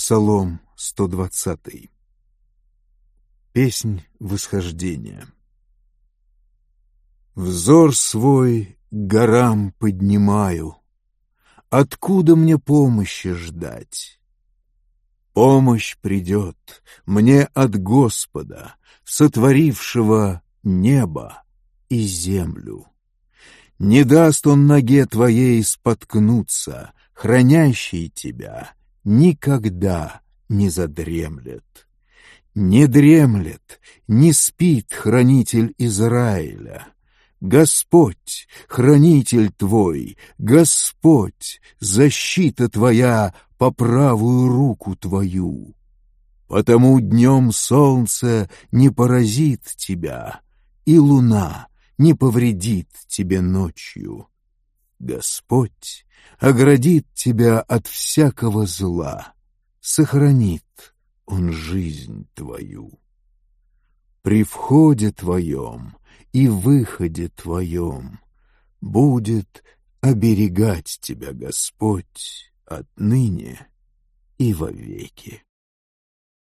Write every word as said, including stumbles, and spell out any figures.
Псалом сто двадцатый. Песнь восхождения. Взор свой к горам поднимаю. Откуда мне помощи ждать? Помощь придет мне от Господа, сотворившего небо и землю. Не даст он ноге твоей споткнуться, хранящий тебя никогда не задремлет. Не дремлет, не спит хранитель Израиля. Господь, хранитель твой, Господь, защита твоя по правую руку твою. Потому днем солнце не поразит тебя, и луна не повредит тебе ночью. Господь оградит тебя от всякого зла, сохранит Он жизнь твою. При входе твоем и выходе твоем будет оберегать тебя Господь отныне и вовеки.